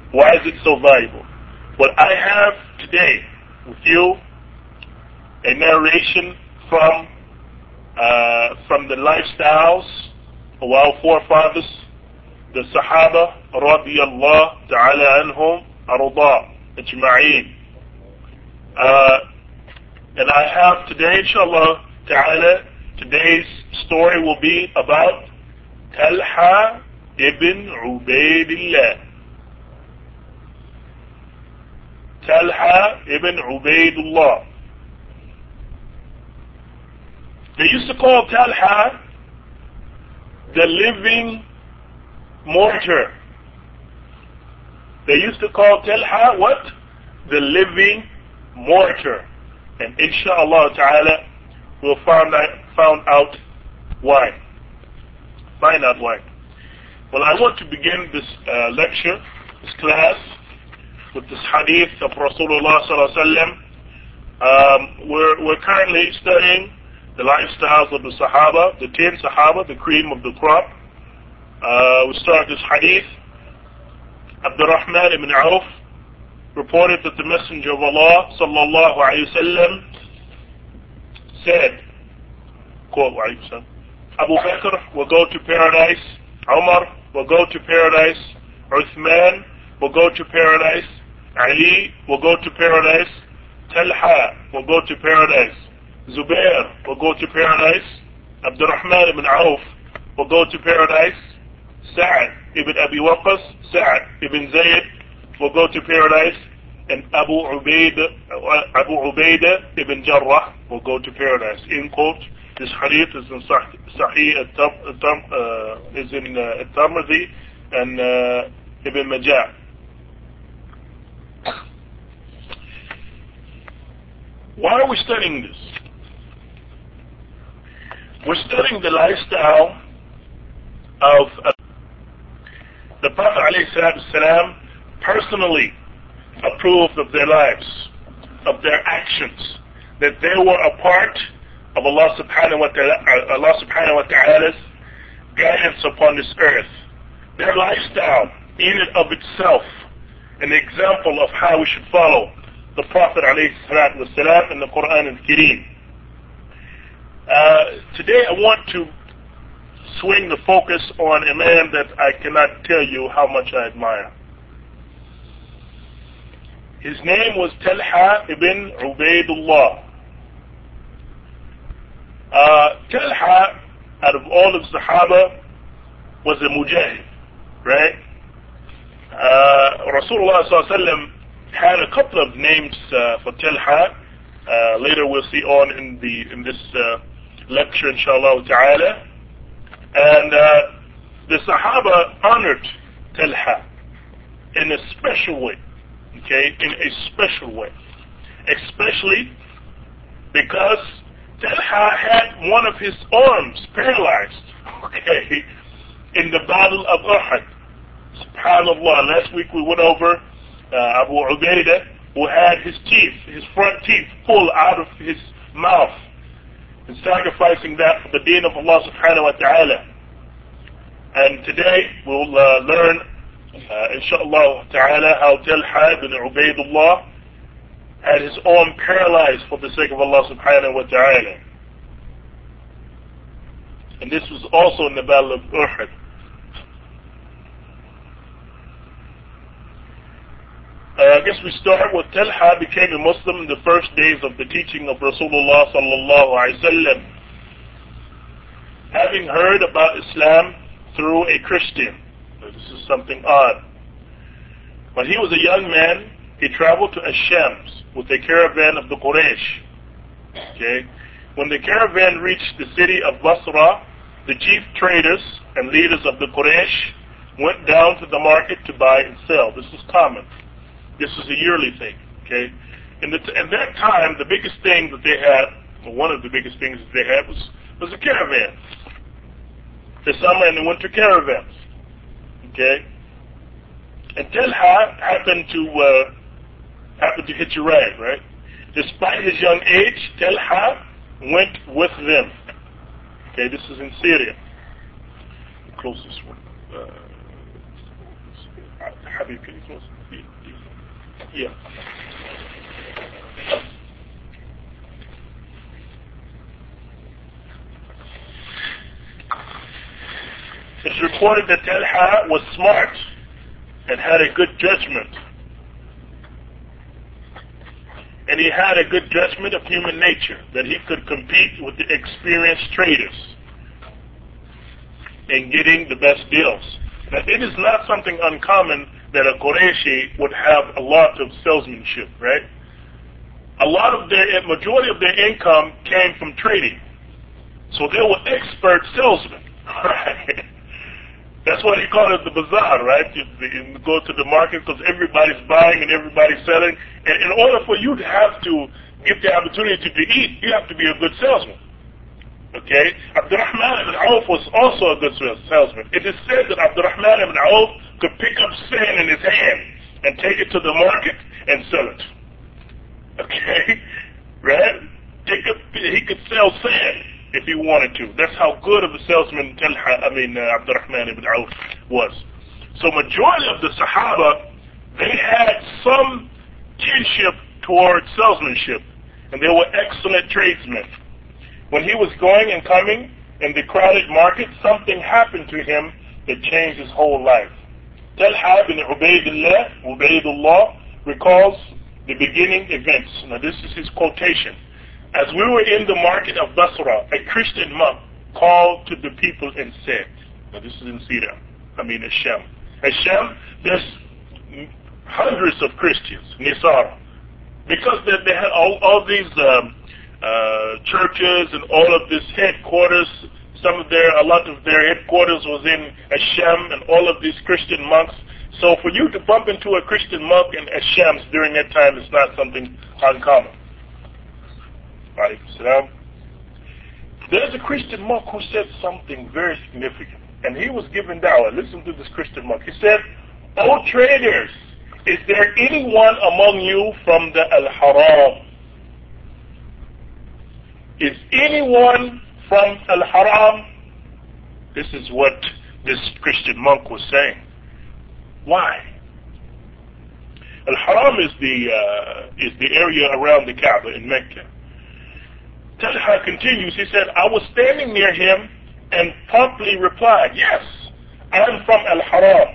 Why is it so valuable? But I have today with you a narration from the lifestyles of our forefathers, the Sahaba radiyallahu ta'ala anhum arda ajma'een. And I have today, inshallah ta'ala, today's story will be about Talha ibn Ubaidillah. Talha ibn Ubaidullah. They used to call Talha the living mortar. They used to call Talha what? The living mortar. And inshallah ta'ala, we'll find out why. Find out why. Well, I want to begin this lecture, this class, with this hadith of Rasulullah sallallahu alaihi wasallam. We're currently studying the lifestyles of the Sahaba, the 10 Sahaba, the cream of the crop. We start this hadith. Abdurrahman ibn Auf reported that the Messenger of Allah sallallahu alaihi wasallam said, quote, Abu Bakr will go to paradise, Umar will go to paradise, Uthman will go to paradise, Ali will go to paradise, Talha will go to paradise, Zubair will go to paradise, Abdurrahman ibn Auf will go to paradise, Sa'ad ibn Abi Waqqas, Sa'ad ibn Zayd will go to paradise, and Abu Ubaidah ibn Jarrah will go to paradise. In quote, this hadith is in Sahih al-Tirmidhi and Ibn Majah. Why are we studying this? We're studying the lifestyle of the Prophet ﷺ personally approved of their lives, of their actions, that they were a part of Allah subhanahu wa ta'ala's guidance upon this earth. Their lifestyle in and of itself, an example of how we should follow the Prophet ﷺ in the Quran al-Kareem. Today I want to swing the focus on a man that I cannot tell you how much I admire. His name was Talha ibn Ubaidullah. Talha, out of all of Sahaba, was a mujahid, right? Rasulullah sallallahu alaihi wasallam had a couple of names for Talha. Later we'll see on in this lecture, inshallah ta'ala. And the Sahaba honored Talha in a special way. Okay, in a special way, especially because Talha had one of his arms paralyzed, okay, in the battle of Uhud. SubhanAllah, last week we went over Abu Ubaidah, who had his front teeth pulled out of his mouth, and sacrificing that for the deen of Allah subhanahu wa ta'ala. And today we'll learn inshallah ta'ala how Talha ibn Ubaidullah had his arm paralyzed for the sake of Allah subhanahu wa ta'ala. And this was also in the battle of Uhud. I guess we start with Talha became a Muslim in the first days of the teaching of Rasulullah sallallahu alaihi wasallam, having heard about Islam through a Christian. This is something odd. When he was a young man, he traveled to Ash-Shams with a caravan of the Quraysh. Okay? When the caravan reached the city of Basra, the chief traders and leaders of the Quraysh went down to the market to buy and sell. This is common. This is a yearly thing. Okay? In that time, the biggest thing that they had, or one of the biggest things that they had was a caravan. The summer and the winter caravans. Okay, and Talha happened to hitch a ride, right? Despite his young age, Talha went with them. Okay, this is in Syria. The closest one. Habib, can you close? Yeah. It's reported that Talha was smart and had a good judgment. And he had a good judgment of human nature, that he could compete with the experienced traders in getting the best deals. Now, it is not something uncommon that a Qurayshi would have a lot of salesmanship, right? Majority of their income came from trading. So they were expert salesmen, right? That's why they call it the bazaar, right? You go to the market because everybody's buying and everybody's selling. And in order for you to have to get the opportunity to eat, you have to be a good salesman. Okay? Abdurrahman ibn Auf was also a good salesman. It is said that Abdurrahman ibn Auf could pick up sand in his hand and take it to the market and sell it. Okay? Right? He could sell sand if he wanted to. That's how good of a salesman Abdurrahman ibn Auf was. So majority of the Sahaba, they had some kinship towards salesmanship, and they were excellent tradesmen. When he was going and coming in the crowded market, something happened to him that changed his whole life. Talha bin Ubaydullah recalls the beginning events. Now this is his quotation. As we were in the market of Basra, a Christian monk called to the people and said, now this is in Shem. Shem, there's hundreds of Christians, Nisara. Because they had all these churches and all of this headquarters, a lot of their headquarters was in Shem and all of these Christian monks. So for you to bump into a Christian monk in Shem during that time is not something uncommon. There's a Christian monk who said something very significant, and he was giving dawah. Listen to this Christian monk. He said, "O traders, is there anyone among you from the Al-Haram? Is anyone from Al-Haram?" This is what this Christian monk was saying. Why? Al-Haram is the area around the Kaaba in Mecca. Talha continues, he said, "I was standing near him and promptly replied, 'Yes, I am from Al-Haram.'"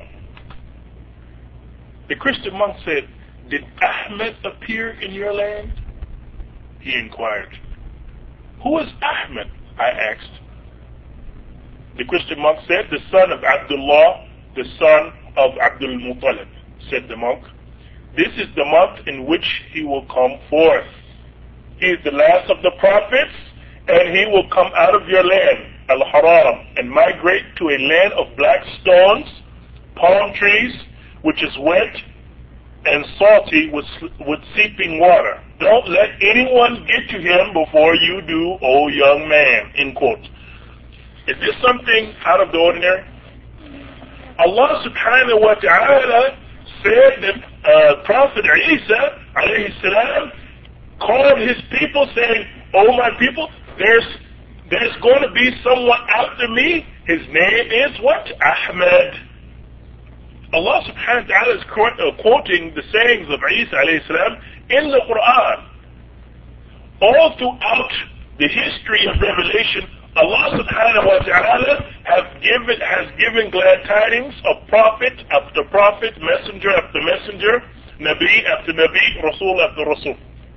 The Christian monk said, "Did Ahmed appear in your land?" He inquired. "Who is Ahmed?" I asked. The Christian monk said, "The son of Abdullah, the son of Abdul Muttalib," said the monk. "This is the month in which he will come forth. He is the last of the prophets, and he will come out of your land, Al-Haram, and migrate to a land of black stones, palm trees, which is wet and salty with seeping water. Don't let anyone get to him before you do, O young man," end quote. Is this something out of the ordinary? Allah subhanahu wa ta'ala said that Prophet Isa alayhi salam called his people saying, "Oh my people, there's going to be someone after me. His name is what? Ahmed." Allah subhanahu wa ta'ala is quoting the sayings of Isa alayhi salam in the Quran. All throughout the history of revelation, Allah subhanahu wa ta'ala has given glad tidings of prophet after prophet, messenger after messenger, Nabi after Nabi, Rasul after Rasul.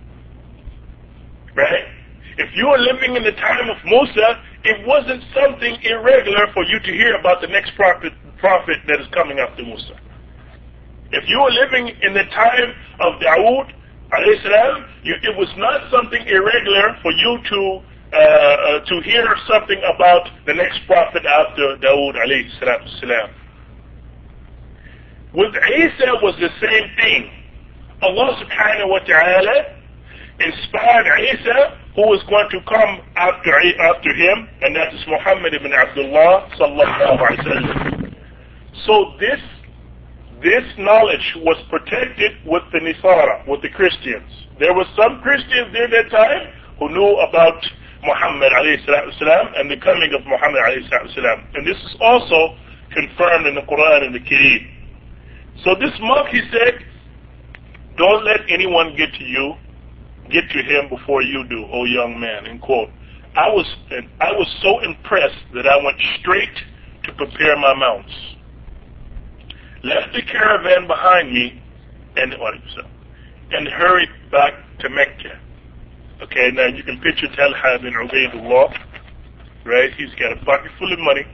Right? If you were living in the time of Musa, it wasn't something irregular for you to hear about the next prophet that is coming after Musa. If you were living in the time of Dawood, alayhi salam, it was not something irregular for you to hear something about the next prophet after Dawood, alayhi salam. With Isa was the same thing. Allah subhanahu wa ta'ala inspired Isa, who was going to come after him, and that is Muhammad ibn Abdullah sallallahu alaihi wasallam. So this knowledge was protected with the Nisara, with the Christians. There were some Christians during that time who knew about Muhammad alayhi salam and the coming of Muhammad alayhi salam. And this is also confirmed in the Quran and the Kareem. So this monk, he said, don't let anyone get to him before you do, O young man, end quote. I was so impressed that I went straight to prepare my mounts. Left the caravan behind me and hurried back to Mecca. Okay, now you can picture Talha bin Ubaydullah, right? He's got a pocket full of money.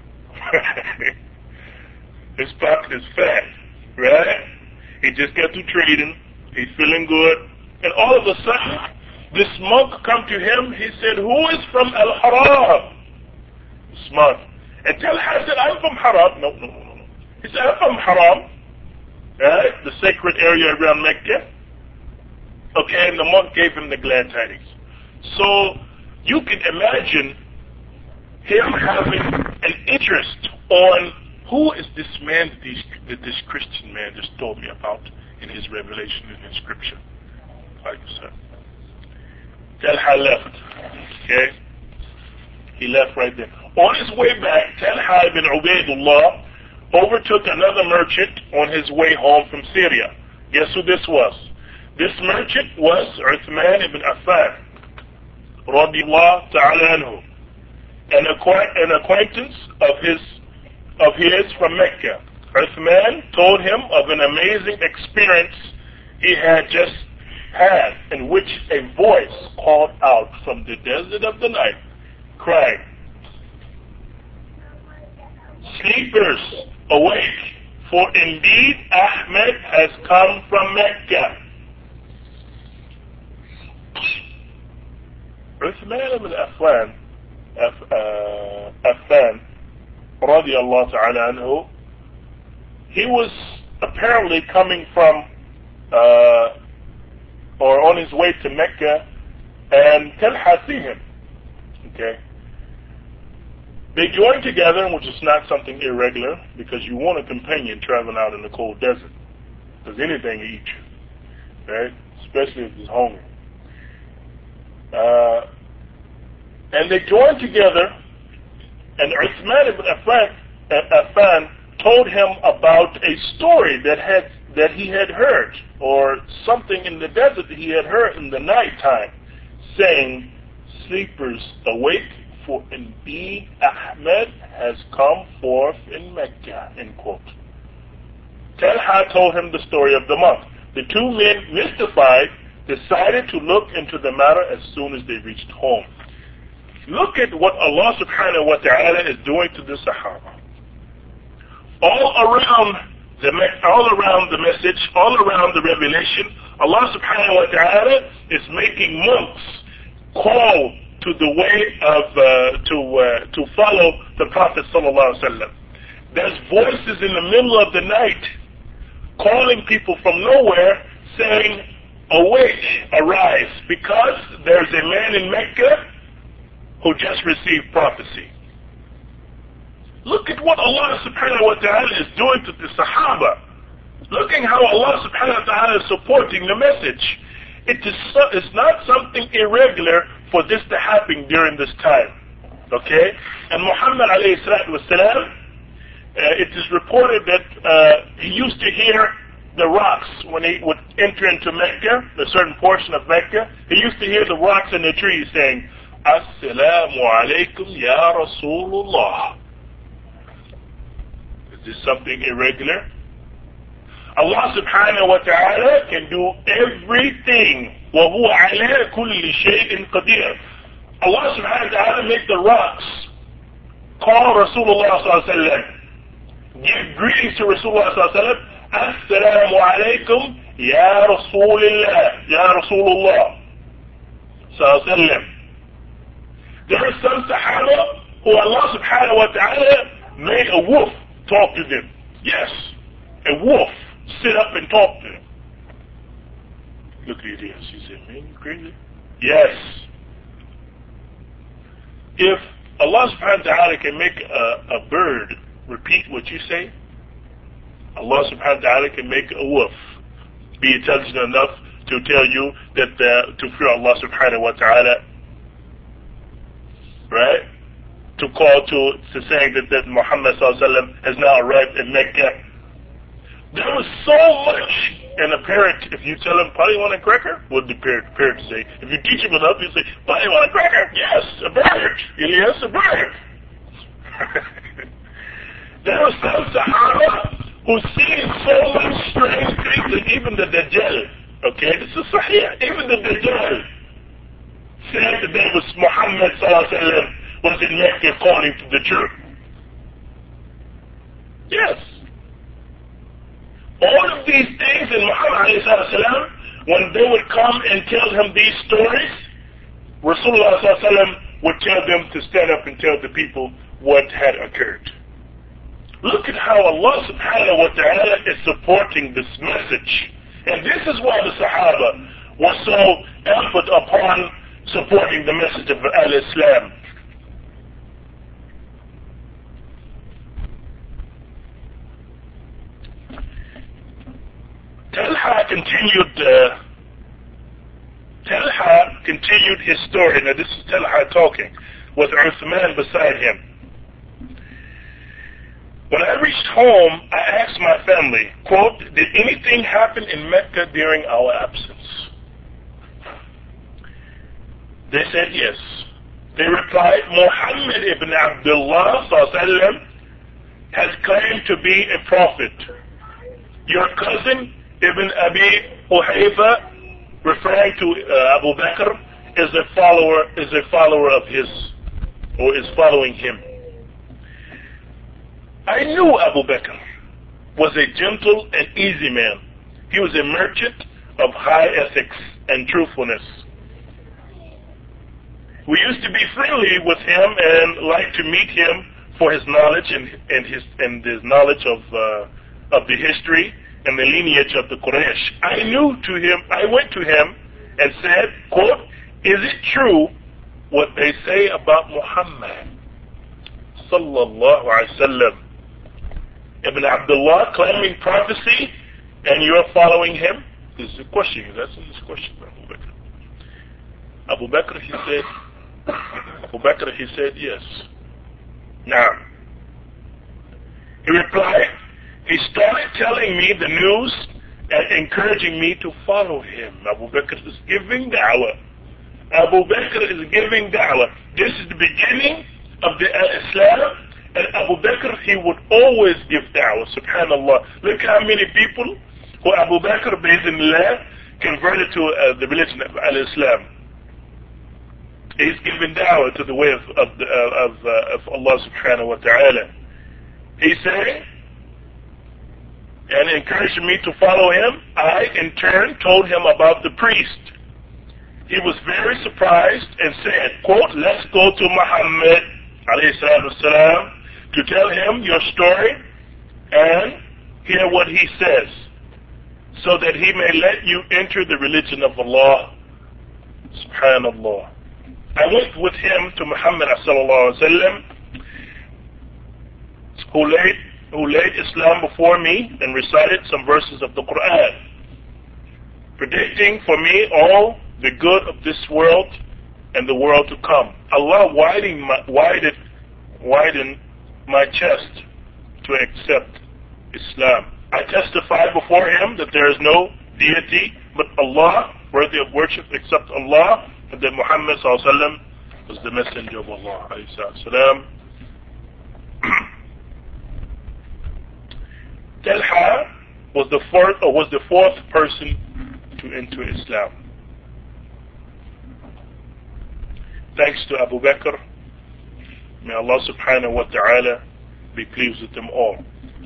His pocket is fat, right? He just got through trading. He's feeling good. And all of a sudden, this monk come to him. He said, who is from Al-Haram? Smart. And Talha said, I'm from Haram. No. He said, I'm from Haram. Right? The sacred area around Mecca. Okay, and the monk gave him the glad tidings. So, you can imagine him having an interest on who is this man that this Christian man just told me about in his revelation in his scripture. Like I said. Talha left. Okay? He left right there. On his way back, Talha bin Ubaydullah overtook another merchant on his way home from Syria. Guess who this was? This merchant was Uthman ibn Affan, radiyallahu ta'ala anhu, an acquaintance of his from Mecca. Uthman told him of an amazing experience he had just had, in which a voice called out from the desert of the night, crying, sleepers, awake, for indeed Ahmed has come from Mecca. Uthman ibn Affan, radiyallahu ta'ala anhu, he was apparently coming from, or on his way to Mecca, and Talha see him. Okay. They joined together, which is not something irregular, because you want a companion traveling out in the cold desert. Because anything to eat you, right? Especially if he's hungry. And they joined together, and Uthman ibn Affan told him about a story that he had heard, or something in the desert that he had heard in the nighttime, saying, sleepers, awake, for indeed Ahmed has come forth in Mecca, end quote. Talha told him the story of the monk. The two men, mystified, decided to look into the matter as soon as they reached home. Look at what Allah subhanahu wa ta'ala is doing to the Sahaba. All around the message, all around the revelation, Allah subhanahu wa ta'ala is making monks call to the way of, to follow the Prophet sallallahu alaihi wasallam. There's voices in the middle of the night calling people from nowhere saying, awake, arise, because there's a man in Mecca who just received prophecy. Look at what Allah subhanahu wa ta'ala is doing to the Sahaba. Looking how Allah subhanahu wa ta'ala is supporting the message. It's not something irregular for this to happen during this time. Okay? And Muhammad alayhi salatu wasalam, it is reported that he used to hear the rocks when he would enter into Mecca, a certain portion of Mecca. He used to hear the rocks in the trees saying, Assalamu alaikum ya Rasulullah. Is this something irregular? Allah subhanahu wa ta'ala can do everything. وَهُوَ عَلَىٰ كُلِّ شَيْءٍ قَدِيرٌ. Allah subhanahu wa ta'ala make the rocks call Rasulullah sallallahu alayhi wa sallam. Give greetings to Rasulullah sallallahu alayhi wa sallam. Assalamu alaikum ya Rasulullah. Ya Rasulullah sallallahu alayhi wa sallam. There are some Sahaba who Allah subhanahu wa ta'ala made a wolf talk to them. Yes, a wolf sit up and talk to them. Look at this. He said, man, you crazy? Yes. If Allah subhanahu wa ta'ala can make a bird repeat what you say, Allah subhanahu wa ta'ala can make a wolf be intelligent enough to tell you that to fear Allah subhanahu wa ta'ala, right? To call to saying that Muhammad sallallahu alaihi wasallam has now arrived in Mecca. There was so much, and a parent, if you tell him, "Why do you want a cracker?" What the parent say? If you teach him enough, you say, "Why do you want a cracker?" "Yes, a bird." "Yes, a bird." There were some Sahaba who seen so much strange things that even the Dajjal, okay, this is Sahih, even the Dajjal said that there was Muhammad sallallahu alaihi wasallam was in Mecca calling to the truth. Yes. All of these things in Muhammad sallallahu alaihi wasallam, when they would come and tell him these stories, Rasulullah sallallahu alaihi wasallam would tell them to stand up and tell the people what had occurred. Look at how Allah subhanahu wa ta'ala is supporting this message. And this is why the Sahaba were so effort upon supporting the message of Al-Islam. Talha continued his story. Now this is Talha talking with Uthman beside him. When I reached home, I asked my family, quote, "Did anything happen in Mecca during our absence?" They said yes. They replied, "Muhammad ibn Abdullah sallallahu has claimed to be a prophet. Your cousin Ibn Abi Uhayfa, referring to Abu Bakr, is a follower of his, or is following him." I knew Abu Bakr was a gentle and easy man. He was a merchant of high ethics and truthfulness. We used to be friendly with him and like to meet him for his knowledge and his knowledge of the history and the lineage of the Quraysh. I went to him and said, quote, "Is it true what they say about Muhammad sallallahu alaihi wasallam? Ibn Abdullah claiming prophecy and you're following him?" This is a question. That's his question for Abu Bakr. Abu Bakr, he said, yes. Now, he replied, he started telling me the news and encouraging me to follow him. Abu Bakr is giving da'wah. Abu Bakr is giving da'wah. This is the beginning of the Islam. And Abu Bakr, he would always give da'wah, subhanallah. Look how many people who Abu Bakr, bi'idhnillah, converted to the religion of Al-Islam. He's giving da'wah to the way of Allah subhanahu wa ta'ala. He said, and encouraged me to follow him. I, in turn, told him about the priest. He was very surprised and said, quote, "Let's go to Muhammad, alayhi salatu wasalam, to tell him your story and hear what he says, so that he may let you enter the religion of Allah." Subhanallah. I went with him to Muhammad sallallahu alaihi wasallam, who laid Islam before me and recited some verses of the Quran, predicting for me all the good of this world and the world to come. Allah widen my chest to accept Islam. I testified before him that there is no deity but Allah, worthy of worship except Allah, and that Muhammad sallallahu alaihi wasallam was the messenger of Allah alayhi salam. Talha was the fourth person to enter Islam. Thanks to Abu Bakr. May Allah subhanahu wa ta'ala be pleased with them all.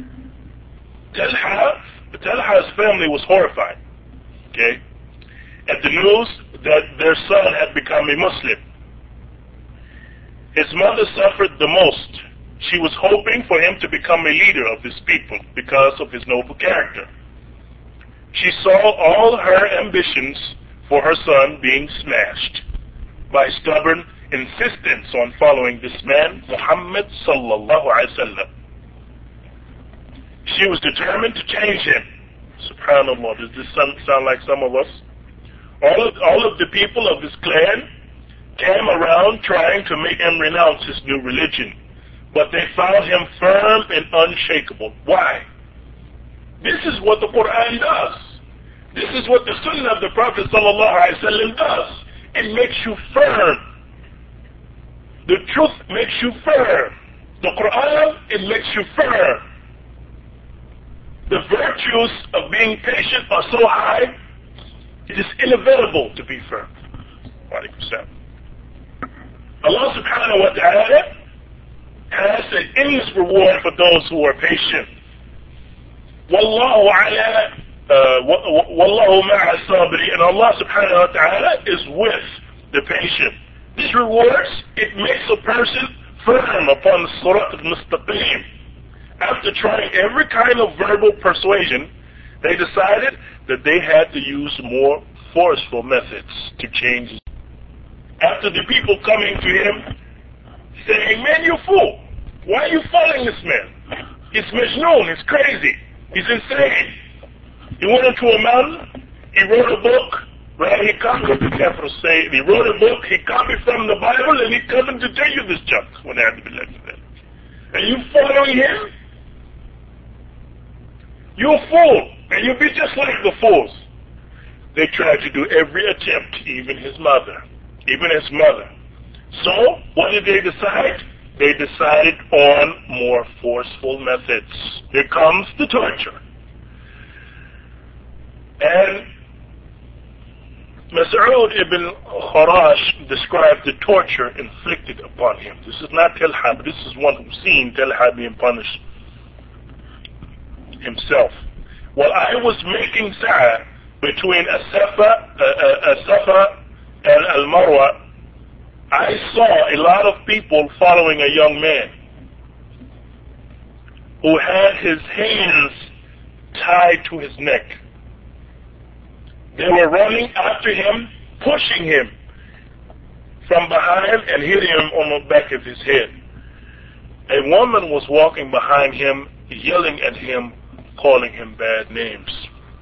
Talha's family was horrified, okay, at the news that their son had become a Muslim. His mother suffered the most. She was hoping for him to become a leader of his people because of his noble character. She saw all her ambitions for her son being smashed by stubborn insistence on following this man, Muhammad sallallahu alaihi wasallam. She was determined to change him. Subhanallah, does this sound like some of us? All of the people of his clan came around trying to make him renounce his new religion, but they found him firm and unshakable. Why? This is what the Quran does. This is what the Sunnah of the Prophet ﷺ does. It makes you firm. The truth makes you firm. The Quran, it makes you firm. The virtues of being patient are so high, it is inevitable to be firm. Allah subhanahu wa ta'ala has an endless reward for those who are patient. Wallahu ma'a sabri, and Allah subhanahu wa ta'ala is with the patient. These rewards, it makes a person firm upon the surat al-mustaqim. After trying every kind of verbal persuasion, they decided that they had to use more forceful methods to change. After the people coming to him saying, man, you fool, why are you following this man? He's Majnoon, he's crazy, he's insane. He went into a mountain, he wrote a book, right? He copied, he wrote a book, he copied from the Bible, and he coming to tell you this junk when they had to be left to them. And you following him? You're a fool, and you'll be just like the fools. They tried to do every attempt, even his mother. So, what did they decide? They decided on more forceful methods. Here comes the torture. And Mas'ud ibn Kharash described the torture inflicted upon him. This is not Talha, but this is one who's seen Talha being punished himself. While I was making sa'a between As-Safa and Al-Marwa, I saw a lot of people following a young man who had his hands tied to his neck. They were running after him, pushing him from behind and hitting him on the back of his head. A woman was walking behind him, yelling at him, calling him bad names.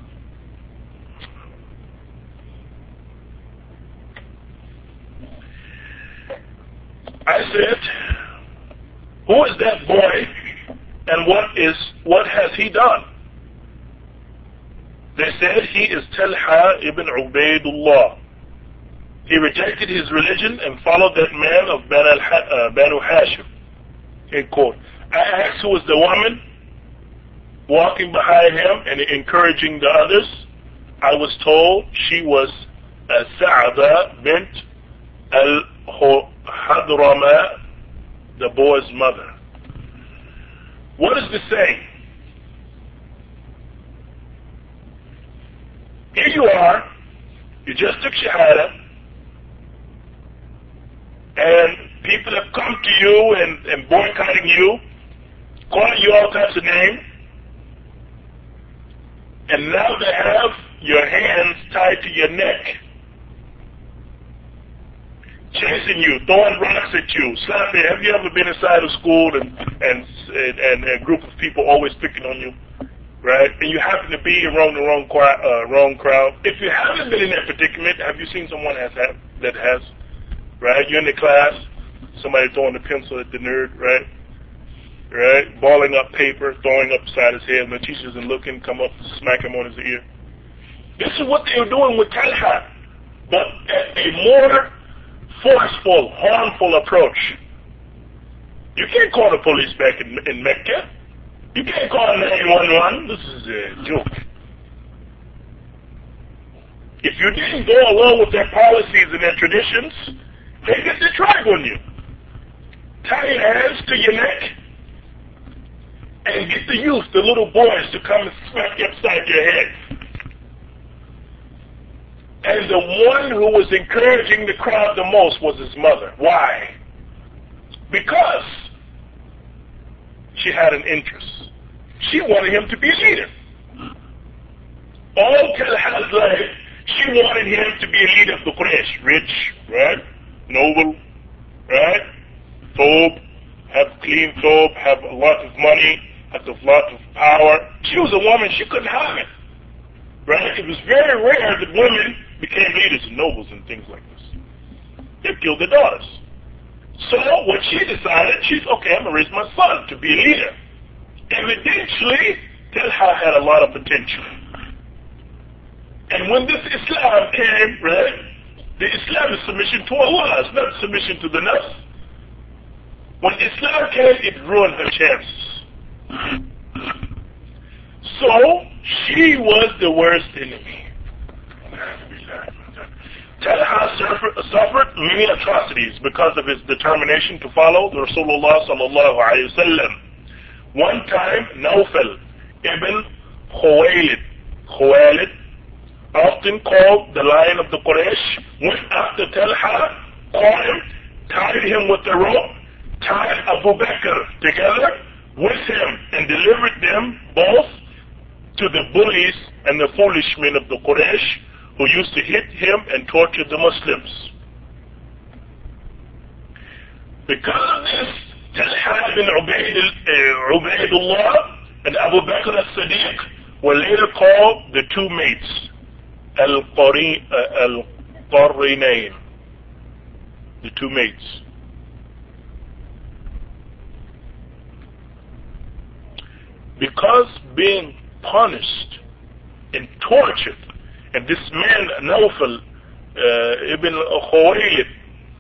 I said, who is that boy and what has he done? They said, he is Talha ibn Ubaidullah. He rejected his religion and followed that man of Banu Hashim. In quote. I asked who was the woman walking behind him and encouraging the others. I was told she was Sa'ada bint al-Hadrama, the boy's mother. What is this saying? Here you are, you just took Shahada, and people have come to you and boycotting you, calling you all types of names, and now they have your hands tied to your neck, chasing you, throwing rocks at you, slapping. Have you ever been inside of school and a group of people always picking on you, right? And you happen to be around the wrong crowd. If you haven't been in that predicament, have you seen someone that has, right? You're in the class, somebody throwing the pencil at the nerd, right? Right? Balling up paper, throwing up beside his head, and the teacher isn't looking, come up, smack him on his ear. This is what they were doing with Talha, but a more forceful, harmful approach. You can't call the police back in Mecca. You can't call 911. This is a joke. If you didn't go along with their policies and their traditions, they get the tribe on you. Tie your hands to your neck and get the youth, the little boys, to come and smack you upside your head. And the one who was encouraging the crowd the most was his mother. Why? Because she had an interest. She wanted him to be a leader. All Talha's life, she wanted him to be a leader of the Quraysh. Rich, right? Noble, right? Thobe, have clean thobe, have a lot of money, have a lot of power. She was a woman, she couldn't have it. Right? It was very rare that women became leaders and nobles and things like this. They killed their daughters. So what she decided, she's okay, I'm going to raise my son to be a leader. Evidently, Talha had a lot of potential. And when this Islam came, right, the Islam is submission to Allah, it's not submission to the nafs. When Islam came, it ruined her chances. So, she was the worst enemy. Talha suffered many atrocities because of his determination to follow the Rasulullah sallallahu alayhi wa sallam. One time, Nawfal ibn Khuwailid, often called the Lion of the Quraysh, went after Talha, caught him, tied him with a rope, tied Abu Bakr together with him, and delivered them both to the bullies and the foolish men of the Quraysh who used to hit him and torture the Muslims. Because of this, Talha bin Ubaidullah and Abu Bakr as-Siddiq were later called the two mates, Al-Qarrinayn, the two mates. Because being punished and tortured, and this man, Nawfal ibn Khuwailid,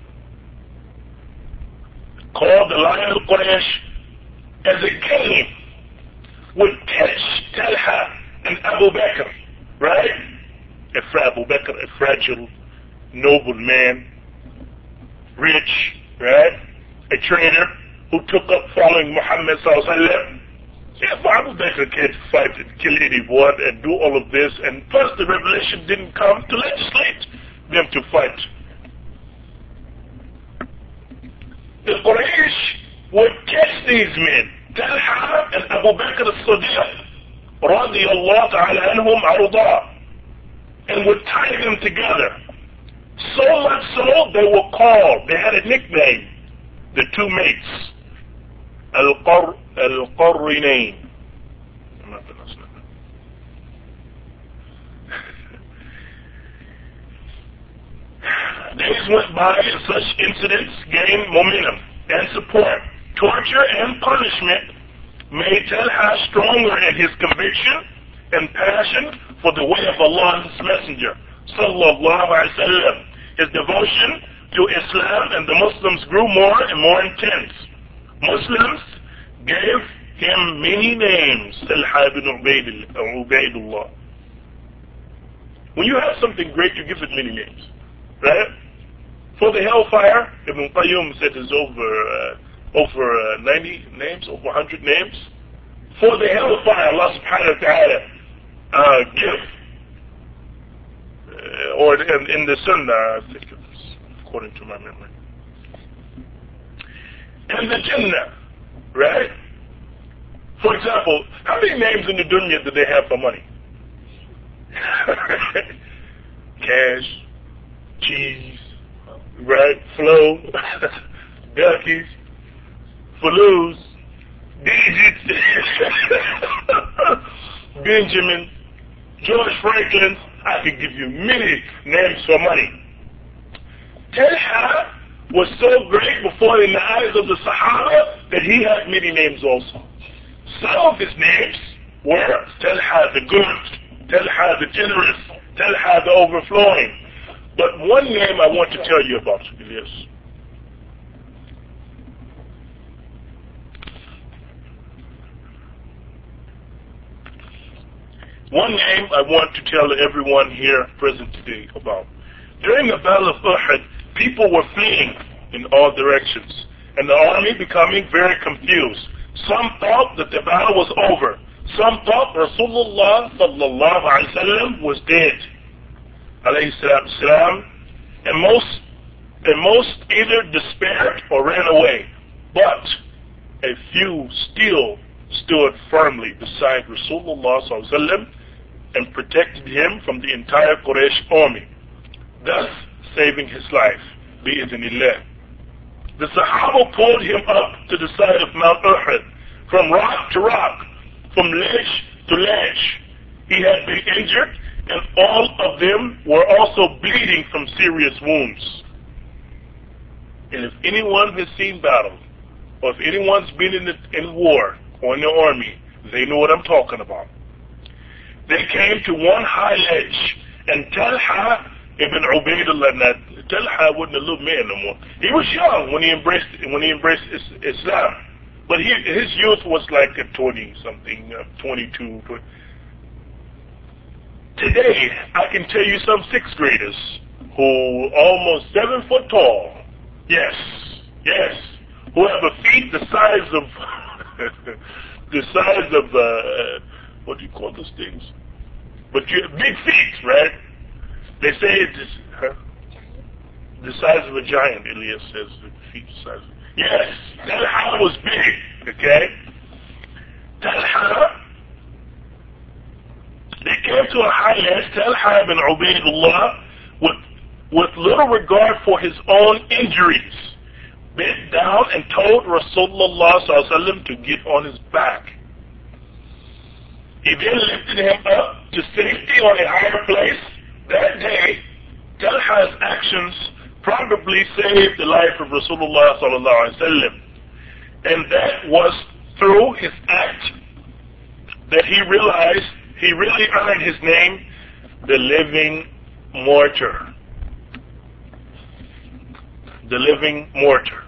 called the Lion of Quraysh, as a game, would catch Talha and Abu Bakr, right? Abu Bakr, a fragile, noble man, rich, right? A trader who took up following Muhammad sallallahu alaihi wasallam. If Abu Bakr can't fight and kill anyone and do all of this, and plus the revelation didn't come to legislate them to fight. The Quraysh would catch these men, Talha and Abu Bakr as-Siddiq, radiyallahu ta'ala anhum arda, and would tie them together. So much so, they were called, they had a nickname, the two mates, Al-Qarrinayn. Days went by and such incidents gained momentum and support. Torture and punishment made Talha stronger in his conviction and passion for the way of Allah and His Messenger, sallallahu alaihi wasallam. His devotion to Islam and the Muslims grew more and more intense. Muslims gave him many names, Talha ibn Ubaidullah. When you have something great, you give it many names, right? For the hellfire, Ibn Qayyim said there's over 90 names, over 100 names. For the hellfire, Allah subhanahu wa ta'ala give, or in the Sunnah, I think it's according to my memory. And the Jannah, right? For example, how many names in the dunya do they have for money? Cash, cheese, right? Flow, duckies, Faloos, digits, Benjamin, George Franklin. I could give you many names for money. Talha was so great before in the eyes of the Sahaba that he had many names also. Some of his names were Talha the good, Talha the generous, Talha the overflowing. But one name I want to tell you about is one name I want to tell everyone here present today about. During the Battle of Uhud, people were fleeing in all directions, and the army becoming very confused. Some thought that the battle was over. Some thought Rasulullah sallallahu alaihi wasallam was dead, alayhi salam, and most either despaired or ran away. But a few still stood firmly beside Rasulullah sallallahu alaihi wasallam and protected him from the entire Quraysh army, thus saving his life, bi'idhnillah. The Sahaba pulled him up to the side of Mount Uhud, from rock to rock, from ledge to ledge. He had been injured, and all of them were also bleeding from serious wounds. And if anyone has seen battle, or if anyone's been in war or in the army, They know what I'm talking about. They came to one high ledge, and Talha ibn Ubaidullah, Talha wasn't a little man no more. He was young when he embraced Islam, but his youth was like a 20-something, 22. 20. Today, I can tell you some sixth graders who almost 7 foot tall. Yes, who have a feet the size of what do you call those things? But big feet, right? They say it's the size of a giant. Elias says the feet size. Yes, Talha was big. Okay, Talha. They came to a high ledge. Talha ibn Ubaidullah, with little regard for his own injuries, bent down and told Rasulullah ﷺ to get on his back. He then lifted him up to safety on a higher place. That day, Talha's actions probably saved the life of Rasulullah ﷺ, and that was through his act that he realized he really earned his name, the living martyr. The living martyr.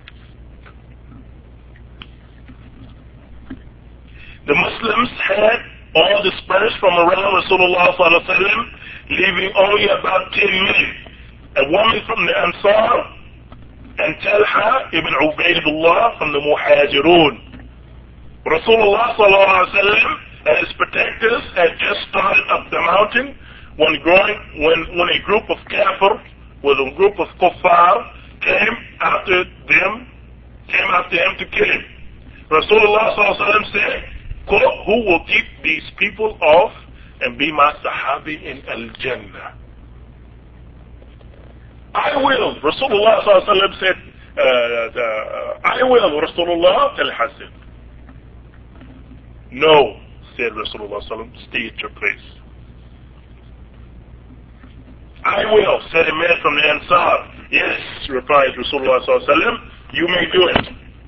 The Muslims had all dispersed from around Rasulullah ﷺ, leaving only about 10 men. A woman from the Ansar and Talha ibn Ubaidullah from the Muhajirun. Rasulullah ﷺ and his protectors had just started up the mountain when a group of kafir, with a group of kuffar, came after him to kill him. Rasulullah ﷺ said, quote, who will keep these people off and be my sahabi in al-Jannah? I will. Rasulullah ﷺ said, I will, Rasulullah. Talha said, no, said Rasulullah ﷺ, stay at your place. I will, said a man from the Ansar. Yes, replied Rasulullah ﷺ, you may do it.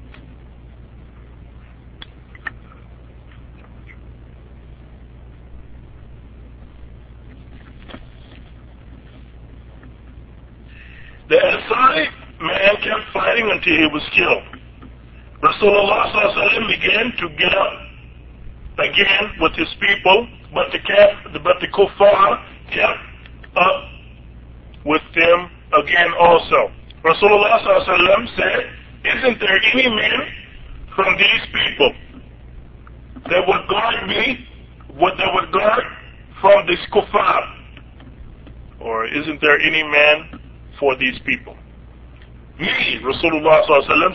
The Ansari man kept fighting until he was killed. Rasulullah ﷺ began to get up again with his people, but the kuffar kept up with them again also. Rasulullah ﷺ said, isn't there any men from these people that would guard me, that would guard from this kuffar? Or isn't there any man for these people? Me, Rasulullah ﷺ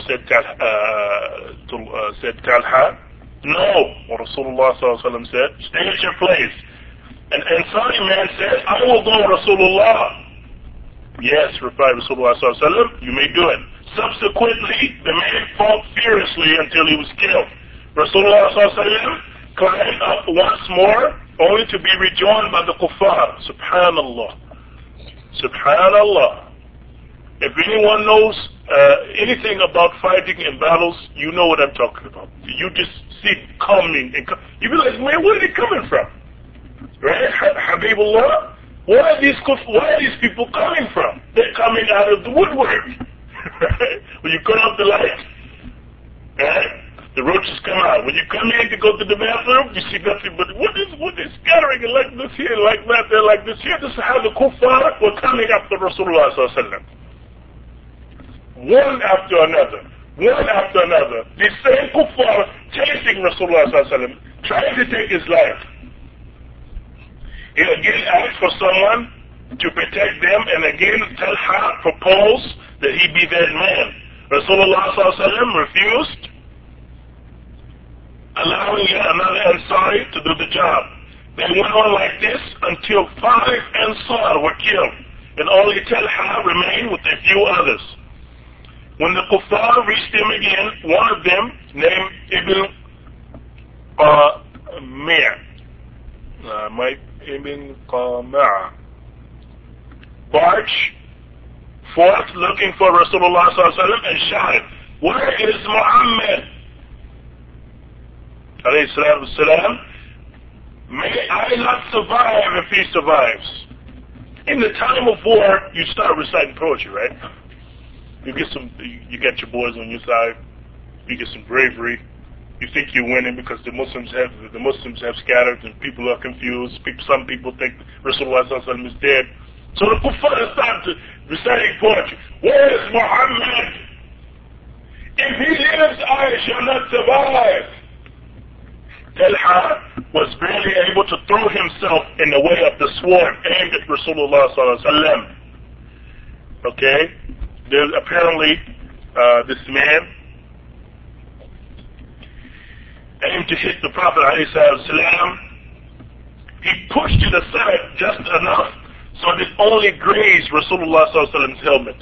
said Talha. No, Rasulullah ﷺ said, stay at your place. An Ansari man said, I will go, Rasulullah. Yes, replied Rasulullah ﷺ, you may do it. Subsequently, the man fought furiously until he was killed. Rasulullah ﷺ climbed up once more, only to be rejoined by the kuffar. Subhanallah. Subhanallah. If anyone knows anything about fighting in battles, you know what I'm talking about. You just see it coming. You be like, man, where are they coming from? Right? Habibullah? Where are these people coming from? They're coming out of the woodwork. When you cut off the light, right? The roaches come out. When you come in to go to the bathroom, you see nothing but what is scattering like this here, like that, there, like this here. This is how the kuffar were coming after Rasulullah sallallahu alaihi wasallam. One after another. The same kuffar chasing Rasulullah sallallahu alaihi wasallam, trying to take his life. He again asked for someone to protect them, and again Talha proposed that he be that man. Rasulullah sallallahu alaihi wasallam refused, allowing yet another Ansari to do the job. They went on like this until 5 Ansar were killed, and only Talha remained with a few others. When the kuffar reached him again, one of them, named Ibn Qama'a, barged forth looking for Rasulullah sallallahu alaihi wasallam and shouted, where is Muhammad? alayhi salatu wasalam, may I not survive if he survives. In the time of war, you start reciting poetry, right? You get your boys on your side. You get some bravery. You think you're winning because the Muslims have scattered and people are confused. Some people think Rasulullah sallallahu alaihi wasallam is dead. So the kuffar start reciting poetry. Where is Muhammad? If he lives, I shall not survive. Talha was barely able to throw himself in the way of the sword aimed at Rasulullah sallallahu alaihi wasallam. Okay, there's apparently this man aimed to hit the Prophet alayhi salam. He pushed it aside just enough so that it only grazed Rasulullah sallallahu alaihi wasallam's helmet.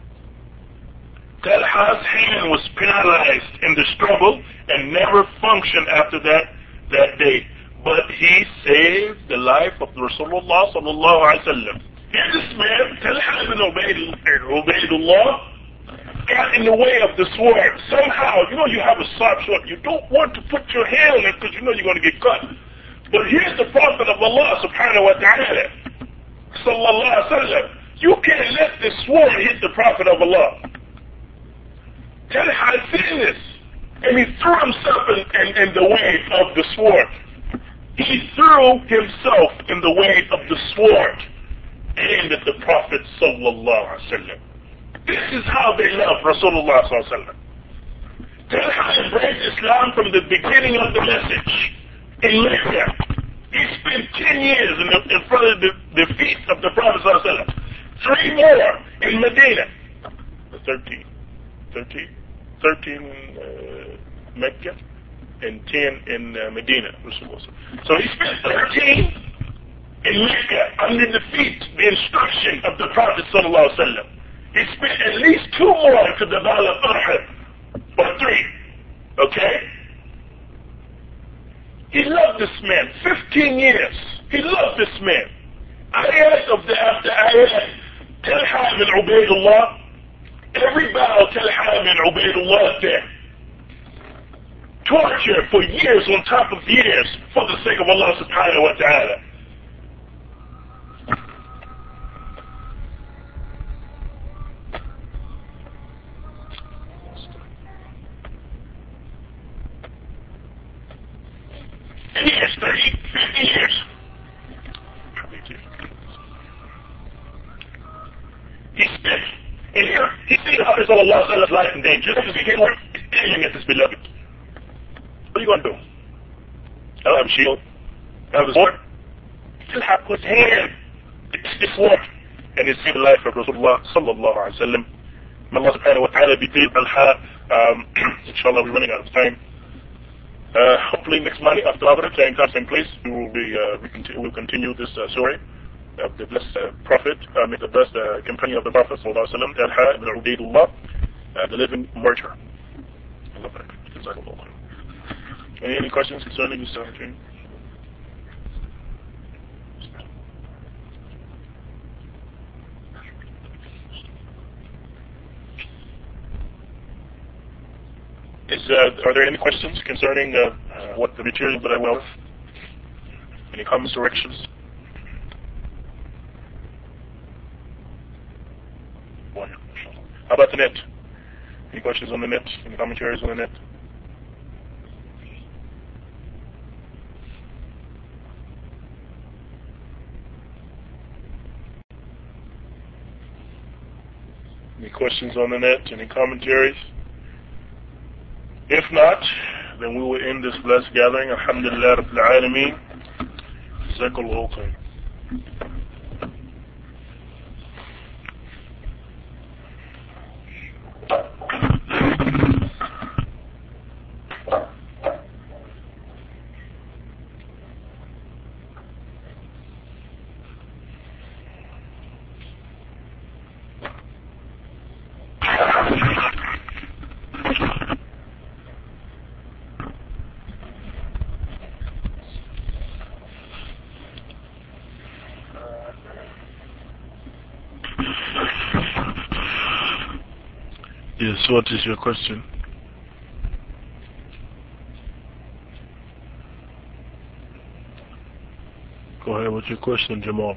Talha's hand was paralyzed in the struggle and never functioned after that day. But he saved the life of Rasulullah sallallahu alaihi wasallam. And this man, Talha ibn Ubaydullah, got in the way of the sword. Somehow, you have a sharp sword. You don't want to put your hand on it because you're going to get cut. But here's the Prophet of Allah subhanahu wa ta'ala, sallallahu alaihi wasallam. You can't let this sword hit the Prophet of Allah. Talha had seen this, and he threw himself in the way of the sword. He threw himself in the way of the sword aimed at the Prophet sallallahu alaihi wasallam. This is how they love Rasulullah sallallahu alaihi wasallam. Talha embraced Islam from the beginning of the message in Mecca. He spent 10 years in front of the feet of the Prophet sallallahu alaihi wasallam. 3 more in Medina. 13 in Mecca and 10 in Medina. So he spent 13 in Mecca under the feet, the instruction of the Prophet sallallahu alaihi wasallam. He spent at least 2 more to develop Uhud, or 3. Okay? He loved this man. 15 years. He loved this man. Ayat after ayat. Talha ibn Ubaydullah. Every battle Talha ibn Ubaydullah is there. Torture for years on top of years for the sake of Allah subhanahu wa ta'ala. Years, 30, 50 years. He spent in here. He seen others of Allah's life in danger. Just as he came over, aiming at this beloved. What are you going to do? I don't have a shield. I have a sword. Still have his hand. It's this sword. And he saved the life of Rasulullah sallallahu alaihi wasallam. May Allah subhanahu wa ta'ala be pleased. Inshallah, we're running out of time. Hopefully next Monday after Maghrib, same time, same place, we'll continue this story of the blessed Prophet, the blessed companion of the Prophet sallallahu alaihi wasallam, Talha ibn Ubaydullah, the living martyr. Any questions concerning this dream? Are there any questions concerning what the material that I will have? Any comments or corrections? How about the net? Any questions on the net? Any commentaries on the net? Any questions on the net? Any commentaries? If not, then we will end this blessed gathering. Alhamdulillah Rabbil Alameen. Jazakallahu khair. Yes, what is your question? What's your question, Jamal?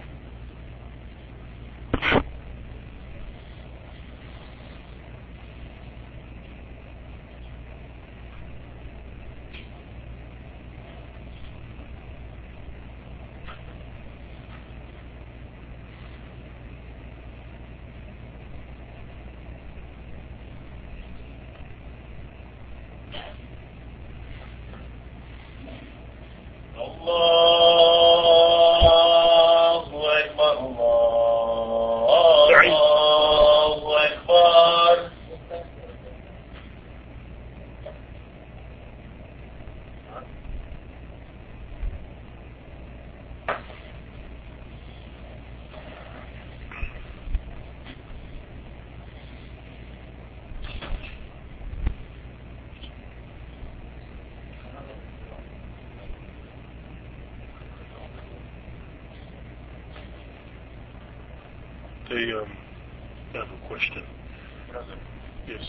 I have a question. Yes.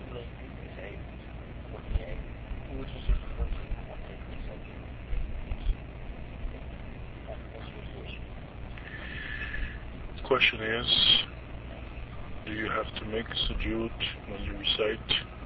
The question is, do you have to make sujood when you recite